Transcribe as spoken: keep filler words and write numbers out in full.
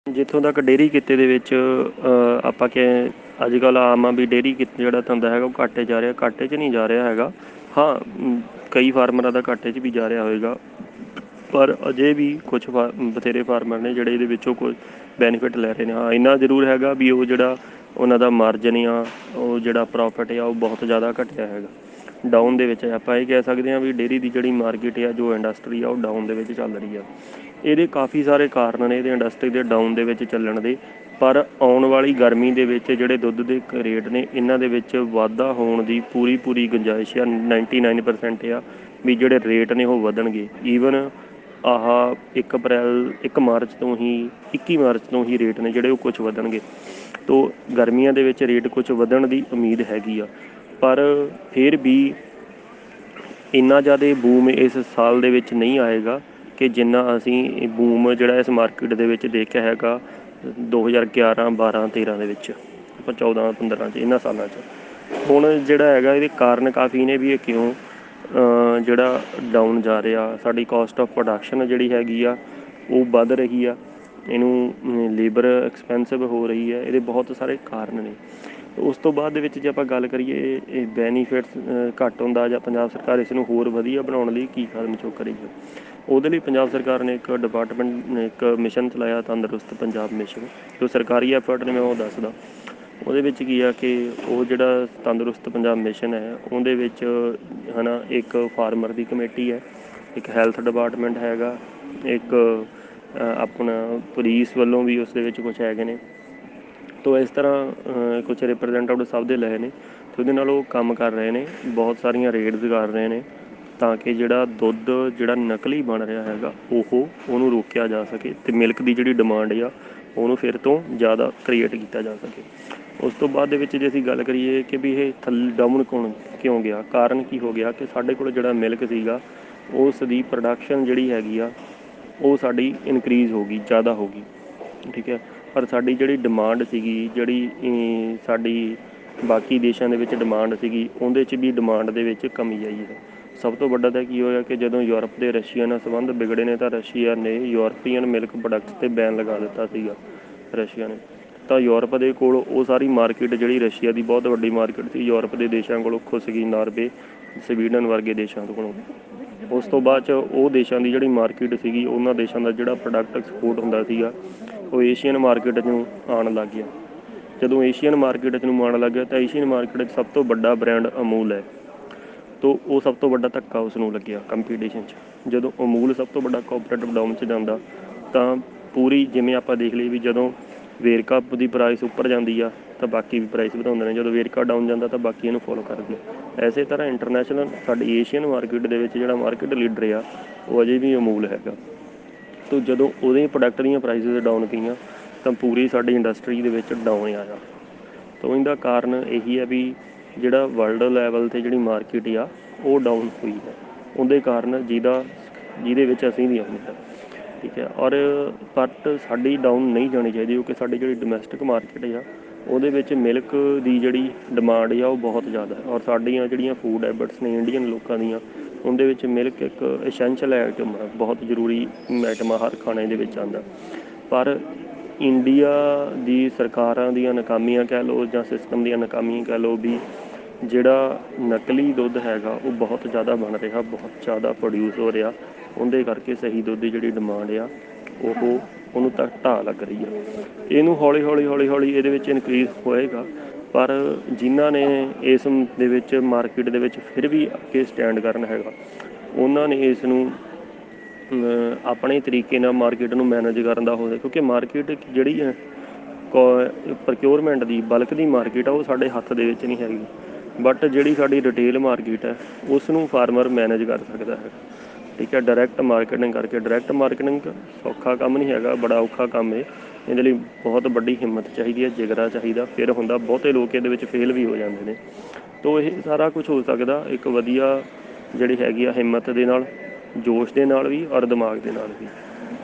ਜਿੱਥੋਂ ਤੱਕ ਡੇਅਰੀ ਕਿੱਤੇ ਦੇ ਵਿੱਚ ਅ, ਆਪਾਂ ਕਿ ਅੱਜ ਕੱਲ੍ਹ ਆਮ ਆ ਵੀ ਡੇਅਰੀ ਕਿੱਤਾ ਜਿਹੜਾ ਧੰਦਾ ਹੈਗਾ ਉਹ ਘਾਟੇ ਜਾ ਰਿਹਾ, ਘਾਟੇ 'ਚ ਨਹੀਂ ਜਾ ਰਿਹਾ ਹੈਗਾ। ਹਾਂ, ਮ, ਕਈ ਫਾਰਮਰਾਂ ਦਾ ਘਾਟੇ 'ਚ ਵੀ ਜਾ ਰਿਹਾ ਹੋਏਗਾ, ਪਰ ਅਜੇ ਵੀ ਕੁਛ ਫਾ ਬਥੇਰੇ ਫਾਰਮਰ ਨੇ ਜਿਹੜੇ ਇਹਦੇ ਵਿੱਚੋਂ ਕੋਈ ਬੈਨੀਫਿਟ ਲੈ ਰਹੇ ਨੇ। ਹਾਂ, ਇੰਨਾ ਜ਼ਰੂਰ ਹੈਗਾ ਵੀ ਉਹ ਜਿਹੜਾ ਉਹਨਾਂ ਦਾ ਮਾਰਜਨ ਆ, ਉਹ ਜਿਹੜਾ ਪ੍ਰੋਫਿਟ ਆ, ਉਹ ਬਹੁਤ ਜ਼ਿਆਦਾ ਘਟਿਆ ਹੈਗਾ ਡਾਊਨ ਦੇ ਵਿੱਚ। ਆਪਾਂ ਇਹ ਕਹਿ ਸਕਦੇ ਹਾਂ ਵੀ ਡੇਅਰੀ ਦੀ ਜਿਹੜੀ ਮਾਰਕੀਟ ਆ, ਜੋ ਇੰਡਸਟਰੀ ਆ, ਉਹ ਡਾਊਨ ਦੇ ਵਿੱਚ ਚੱਲ ਰਹੀ ਆ। ਇਹਦੇ ਕਾਫੀ ਸਾਰੇ ਕਾਰਨ ਨੇ ਇਹਦੇ ਇੰਡਸਟਰੀ ਦੇ ਡਾਊਨ ਦੇ ਵਿੱਚ ਚੱਲਣ ਦੇ, ਪਰ ਆਉਣ ਵਾਲੀ ਗਰਮੀ ਦੇ ਵਿੱਚ ਜਿਹੜੇ ਦੁੱਧ ਦੇ ਰੇਟ ਨੇ ਇਹਨਾਂ ਦੇ ਵਿੱਚ ਵਾਧਾ ਹੋਣ ਦੀ ਪੂਰੀ ਪੂਰੀ ਗੁੰਜਾਇਸ਼ ਆ। ਨਾਈਨਟੀ ਨਾਈਨ ਪਰਸੈਂਟ ਆ ਵੀ ਜਿਹੜੇ ਰੇਟ ਨੇ ਉਹ ਵਧਣਗੇ। ਈਵਨ ਆਹ ਇੱਕ ਅਪ੍ਰੈਲ ਇੱਕ ਮਾਰਚ ਤੋਂ ਹੀ ਇੱਕੀ ਮਾਰਚ ਤੋਂ ਹੀ ਰੇਟ ਨੇ ਜਿਹੜੇ ਉਹ ਕੁਛ ਵਧਣਗੇ। ਤੋ ਗਰਮੀਆਂ ਦੇ ਵਿੱਚ ਰੇਟ ਕੁਛ ਵਧਣ ਦੀ ਉਮੀਦ ਹੈਗੀ ਆ, ਪਰ ਫਿਰ ਵੀ ਇੰਨਾ ਜ਼ਿਆਦਾ ਬੂਮ ਇਸ ਸਾਲ ਦੇ ਵਿੱਚ ਨਹੀਂ ਆਏਗਾ ਕਿ ਜਿੰਨਾ ਅਸੀਂ ਬੂਮ ਜਿਹੜਾ ਇਸ ਮਾਰਕੀਟ ਦੇ ਵਿੱਚ ਦੇਖਿਆ ਹੈਗਾ ਦੋ ਹਜ਼ਾਰ ਗਿਆਰਾਂ ਬਾਰਾਂ ਤੇਰਾਂ ਦੇ ਵਿੱਚ, ਆਪਾਂ ਚੌਦਾਂ ਪੰਦਰਾਂ 'ਚ, ਇਹਨਾਂ ਸਾਲਾਂ 'ਚ। ਹੁਣ ਜਿਹੜਾ ਹੈਗਾ ਇਹਦੇ ਕਾਰਨ ਕਾਫੀ ਨੇ ਵੀ ਇਹ ਕਿਉਂ ਜਿਹੜਾ ਡਾਊਨ ਜਾ ਰਿਹਾ। ਸਾਡੀ ਕਾਸਟ ਆਫ ਪ੍ਰੋਡਕਸ਼ਨ ਜਿਹੜੀ ਹੈਗੀ ਆ ਉਹ ਵੱਧ ਰਹੀ ਆ, ਇਹਨੂੰ ਲੇਬਰ ਐਕਸਪੈਂਸਿਵ ਹੋ ਰਹੀ ਹੈ। ਇਹਦੇ ਬਹੁਤ ਸਾਰੇ ਕਾਰਨ ਨੇ। ਉਸ ਤੋਂ ਬਾਅਦ ਦੇ ਵਿੱਚ ਜੇ ਆਪਾਂ ਗੱਲ ਕਰੀਏ ਇਹ ਬੈਨੀਫਿਟਸ ਘੱਟ ਹੁੰਦਾ ਜਾਂ ਪੰਜਾਬ ਸਰਕਾਰ ਇਸ ਨੂੰ ਹੋਰ ਵਧੀਆ ਬਣਾਉਣ ਲਈ ਕੀ ਕਦਮ ਚੁੱਕ ਰਹੀ ਹੈ, ਉਹਦੇ ਲਈ ਪੰਜਾਬ ਸਰਕਾਰ ਨੇ ਇੱਕ ਡਿਪਾਰਟਮੈਂਟ ਨੇ ਇੱਕ ਮਿਸ਼ਨ ਚਲਾਇਆ, ਤੰਦਰੁਸਤ ਪੰਜਾਬ ਮਿਸ਼ਨ। ਜੋ ਸਰਕਾਰੀ ਐਫਰਟ ਨੇ ਮੈਂ ਉਹ ਦੱਸਦਾ। ਉਹਦੇ ਵਿੱਚ ਕੀ ਆ ਕਿ ਉਹ ਜਿਹੜਾ ਤੰਦਰੁਸਤ ਪੰਜਾਬ ਮਿਸ਼ਨ ਹੈ ਉਹਦੇ ਵਿੱਚ ਹੈ ਨਾ ਇੱਕ ਫਾਰਮਰ ਦੀ ਕਮੇਟੀ ਹੈ, ਇੱਕ ਹੈਲਥ ਡਿਪਾਰਟਮੈਂਟ ਹੈਗਾ, ਇੱਕ ਆਪਣਾ ਪੁਲਿਸ ਵੱਲੋਂ ਵੀ ਉਸ ਦੇ ਵਿੱਚ ਕੁਛ ਹੈਗੇ ਨੇ। ਤੋ ਇਸ ਤਰ੍ਹਾਂ ਕੁਛ ਰਿਪਰਜੈਂਟੇਟਿਵ ਸਭ ਦੇ ਲਏ ਨੇ ਅਤੇ ਉਹਦੇ ਨਾਲ ਉਹ ਕੰਮ ਕਰ ਰਹੇ ਨੇ, ਬਹੁਤ ਸਾਰੀਆਂ ਰੇਡਸ ਕਰ ਰਹੇ ਨੇ ਤਾਂ ਕਿ ਜਿਹੜਾ ਦੁੱਧ ਜਿਹੜਾ ਨਕਲੀ ਬਣ ਰਿਹਾ ਹੈਗਾ ਉਹ ਉਹਨੂੰ ਰੋਕਿਆ ਜਾ ਸਕੇ ਅਤੇ ਮਿਲਕ ਦੀ ਜਿਹੜੀ ਡਿਮਾਂਡ ਆ ਉਹਨੂੰ ਫਿਰ ਤੋਂ ਜ਼ਿਆਦਾ ਕ੍ਰੀਏਟ ਕੀਤਾ ਜਾ ਸਕੇ। ਉਸ ਤੋਂ ਬਾਅਦ ਦੇ ਵਿੱਚ ਜੇ ਅਸੀਂ ਗੱਲ ਕਰੀਏ ਕਿ ਵੀ ਇਹ ਥੱਲੇ ਡਾਊਨ ਕੌਣ ਕਿਉਂ ਗਿਆ, ਕਾਰਨ ਕੀ ਹੋ ਗਿਆ ਕਿ ਸਾਡੇ ਕੋਲ ਜਿਹੜਾ ਮਿਲਕ ਸੀਗਾ ਉਸ ਦੀ ਪ੍ਰੋਡਕਸ਼ਨ ਜਿਹੜੀ ਹੈਗੀ ਆ ਉਹ ਸਾਡੀ ਇਨਕਰੀਜ਼ ਹੋ ਗਈ, ਜ਼ਿਆਦਾ ਹੋ ਗਈ, ਠੀਕ ਹੈ। ਪਰ ਸਾਡੀ ਜਿਹੜੀ ਡਿਮਾਂਡ ਸੀਗੀ, ਜਿਹੜੀ ਸਾਡੀ ਬਾਕੀ ਦੇਸ਼ਾਂ ਦੇ ਵਿੱਚ ਡਿਮਾਂਡ ਸੀਗੀ, ਉਹਦੇ 'ਚ ਵੀ ਡਿਮਾਂਡ ਦੇ ਵਿੱਚ ਕਮੀ ਆਈ ਹੈ। ਸਭ ਤੋਂ ਵੱਡਾ ਤਾਂ ਕੀ ਹੋਇਆ ਕਿ ਜਦੋਂ ਯੂਰਪ ਦੇ ਰਸ਼ੀਆ ਨਾਲ ਸੰਬੰਧ ਵਿਗੜੇ ਨੇ ਤਾਂ ਰਸ਼ੀਆ ਨੇ ਯੂਰਪੀਅਨ ਮਿਲਕ ਪ੍ਰੋਡਕਟਸ 'ਤੇ ਬੈਨ ਲਗਾ ਦਿੱਤਾ ਸੀਗਾ ਰਸ਼ੀਆ ਨੇ। ਤਾਂ ਯੂਰਪ ਦੇ ਕੋਲ ਉਹ ਸਾਰੀ ਮਾਰਕੀਟ ਜਿਹੜੀ ਰਸ਼ੀਆ ਦੀ ਬਹੁਤ ਵੱਡੀ ਮਾਰਕੀਟ ਸੀ, ਯੂਰਪ ਦੇ ਦੇਸ਼ਾਂ ਕੋਲ ਔਖੋ ਸੀਗੀ, ਨਾਰਵੇ ਸਵੀਡਨ ਵਰਗੇ ਦੇਸ਼ਾਂ ਤੋਂ ਕੋਲੋਂ। ਉਸ ਤੋਂ ਬਾਅਦ 'ਚ ਉਹ ਦੇਸ਼ਾਂ ਦੀ ਜਿਹੜੀ ਮਾਰਕੀਟ ਸੀਗੀ, ਉਹਨਾਂ ਦੇਸ਼ਾਂ ਦਾ ਜਿਹੜਾ ਪ੍ਰੋਡਕਟ ਐਕਸਪੋਰਟ ਹੁੰਦਾ ਸੀਗਾ ਉਹ ਏਸ਼ੀਅਨ ਮਾਰਕੀਟ 'ਚ ਨੂੰ ਆਉਣ ਲੱਗ ਗਿਆ। ਜਦੋਂ ਏਸ਼ੀਅਨ ਮਾਰਕੀਟ 'ਚ ਨੂੰ ਆਉਣ ਲੱਗ ਗਿਆ ਤਾਂ ਏਸ਼ੀਅਨ ਮਾਰਕੀਟ 'ਚ ਸਭ ਤੋਂ ਵੱਡਾ ਬ੍ਰਾਂਡ ਅਮੂਲ ਹੈ। ਤੋ ਉਹ ਸਭ ਤੋਂ ਵੱਡਾ ਧੱਕਾ ਉਸ ਨੂੰ ਲੱਗਿਆ ਕੰਪੀਟੀਸ਼ਨ 'ਚ। ਜਦੋਂ ਅਮੂਲ ਸਭ ਤੋਂ ਵੱਡਾ ਕੋਆਪਰੇਟਿਵ ਡਾਊਨ 'ਚ ਜਾਂਦਾ ਤਾਂ ਪੂਰੀ, ਜਿਵੇਂ ਆਪਾਂ ਦੇਖ ਲਈਏ ਵੀ ਜਦੋਂ ਵੇਰਕਾ ਦੀ ਪ੍ਰਾਈਸ ਉੱਪਰ ਜਾਂਦੀ ਆ ਤਾਂ ਬਾਕੀ ਵੀ ਪ੍ਰਾਈਸ ਵਧਾਉਂਦੇ ਨੇ, ਜਦੋਂ ਵੇਰਕਾ ਡਾਊਨ ਜਾਂਦਾ ਤਾਂ ਬਾਕੀ ਇਹਨੂੰ ਫੋਲੋ ਕਰਦੇ। ਇਸੇ ਤਰ੍ਹਾਂ ਇੰਟਰਨੈਸ਼ਨਲ ਸਾਡੀ ਏਸ਼ੀਅਨ ਮਾਰਕੀਟ ਦੇ ਵਿੱਚ ਜਿਹੜਾ ਮਾਰਕੀਟ ਲੀਡਰ ਆ ਉਹ ਅਜੇ ਵੀ ਅਮੂਲ ਹੈਗਾ। ਤੋ ਜਦੋਂ ਉਹਦੇ ਪ੍ਰੋਡਕਟ ਦੀਆਂ ਪ੍ਰਾਈਸਿਸ ਡਾਊਨ ਗਈਆਂ ਤਾਂ ਪੂਰੀ ਸਾਡੀ ਇੰਡਸਟਰੀ ਦੇ ਵਿੱਚ ਡਾਊਨ ਆਇਆ। ਤੋ ਇਹਦਾ ਕਾਰਨ ਇਹੀ ਹੈ ਵੀ ਜਿਹੜਾ ਵਰਲਡ ਲੈਵਲ 'ਤੇ ਜਿਹੜੀ ਮਾਰਕੀਟ ਆ ਉਹ ਡਾਊਨ ਹੋਈ ਹੈ, ਉਹਦੇ ਕਾਰਨ ਜਿਹਦਾ ਜਿਹਦੇ ਵਿੱਚ ਅਸੀਂ ਵੀ ਆਉਂਦੇ ਹਾਂ, ਠੀਕ ਹੈ। ਔਰ ਬਟ ਸਾਡੀ ਡਾਊਨ ਨਹੀਂ ਜਾਣੀ ਚਾਹੀਦੀ ਕਿਉਂਕਿ ਸਾਡੀ ਜਿਹੜੀ ਡੋਮੈਸਟਿਕ ਮਾਰਕੀਟ ਆ ਉਹਦੇ ਵਿੱਚ ਮਿਲਕ ਦੀ ਜਿਹੜੀ ਡਿਮਾਂਡ ਆ ਉਹ ਬਹੁਤ ਜ਼ਿਆਦਾ ਹੈ। ਔਰ ਸਾਡੀਆਂ ਜਿਹੜੀਆਂ ਫੂਡ ਹੈਬਿਟਸ ਨੇ ਇੰਡੀਅਨ ਲੋਕਾਂ ਦੀਆਂ, ਉਹਦੇ ਵਿੱਚ ਮਿਲਕ ਇੱਕ ਐਸੈਂਸ਼ੀਅਲ ਆਈਟਮ ਆ, ਬਹੁਤ ਜ਼ਰੂਰੀ ਆਈਟਮ ਆ, ਹਰ ਖਾਣੇ ਦੇ ਵਿੱਚ ਆਉਂਦਾ। ਪਰ ਇੰਡੀਆ ਦੀ ਸਰਕਾਰਾਂ ਦੀਆਂ ਨਾਕਾਮੀਆਂ ਕਹਿ ਲਓ ਜਾਂ ਸਿਸਟਮ ਦੀਆਂ ਨਾਕਾਮੀਆਂ ਕਹਿ ਲਓ ਵੀ ਜਿਹੜਾ ਨਕਲੀ ਦੁੱਧ ਹੈਗਾ ਉਹ ਬਹੁਤ ਜ਼ਿਆਦਾ ਬਣ ਰਿਹਾ, ਬਹੁਤ ਜ਼ਿਆਦਾ ਪ੍ਰੋਡਿਊਸ ਹੋ ਰਿਹਾ, ਉਹਦੇ ਕਰਕੇ ਸਹੀ ਦੁੱਧ ਦੀ ਜਿਹੜੀ ਡਿਮਾਂਡ ਆ ਉਹ ਉਹਨੂੰ ਤਾਂ ਢਾਹ ਲੱਗ ਰਹੀ ਆ। ਇਹਨੂੰ ਹੌਲੀ ਹੌਲੀ ਹੌਲੀ ਹੌਲੀ ਇਹਦੇ ਵਿੱਚ ਇਨਕਰੀਜ਼ ਹੋਏਗਾ, ਪਰ ਜਿਨ੍ਹਾਂ ਨੇ ਇਸ ਦੇ ਵਿੱਚ ਮਾਰਕੀਟ ਦੇ ਵਿੱਚ ਫਿਰ ਵੀ ਅੱਗੇ ਸਟੈਂਡ ਕਰਨਾ ਹੈਗਾ ਉਹਨਾਂ ਨੇ ਇਸ ਨੂੰ ਆਪਣੇ ਤਰੀਕੇ ਨਾਲ ਮਾਰਕੀਟ ਨੂੰ ਮੈਨੇਜ ਕਰਨ ਦਾ ਹੋਵੇ। ਕਿਉਂਕਿ ਮਾਰਕੀਟ ਜਿਹੜੀ ਹੈ ਪ੍ਰਕਿਓਰਮੈਂਟ ਦੀ ਬਲਕ ਦੀ ਮਾਰਕੀਟ ਆ ਉਹ ਸਾਡੇ ਹੱਥ ਦੇ ਵਿੱਚ ਨਹੀਂ ਹੈਗੀ, ਬਟ ਜਿਹੜੀ ਸਾਡੀ ਰਿਟੇਲ ਮਾਰਕੀਟ ਹੈ ਉਸ ਨੂੰ ਫਾਰਮਰ ਮੈਨੇਜ ਕਰ ਸਕਦਾ ਹੈ, ਠੀਕ ਹੈ। ਡਾਇਰੈਕਟ ਮਾਰਕੀਟਿੰਗ ਕਰਕੇ, ਡਾਇਰੈਕਟ ਮਾਰਕੀਟਿੰਗ ਸੌਖਾ ਕੰਮ ਨਹੀਂ ਹੈਗਾ, ਬੜਾ ਔਖਾ ਕੰਮ ਹੈ। ਇਹਦੇ ਲਈ ਬਹੁਤ ਵੱਡੀ ਹਿੰਮਤ ਚਾਹੀਦੀ ਹੈ, ਜਿਗਰਾ ਚਾਹੀਦਾ, ਫਿਰ ਹੁੰਦਾ। ਬਹੁਤੇ ਲੋਕ ਇਹਦੇ ਵਿੱਚ ਫੇਲ ਵੀ ਹੋ ਜਾਂਦੇ ਨੇ। ਤੋ ਇਹ ਸਾਰਾ ਕੁਛ ਹੋ ਸਕਦਾ ਇੱਕ ਵਧੀਆ ਜਿਹੜੀ ਹੈਗੀ ਆ ਹਿੰਮਤ ਦੇ ਨਾਲ, ਜੋਸ਼ ਦੇ ਨਾਲ ਵੀ ਔਰ ਦਿਮਾਗ ਦੇ ਨਾਲ ਵੀ।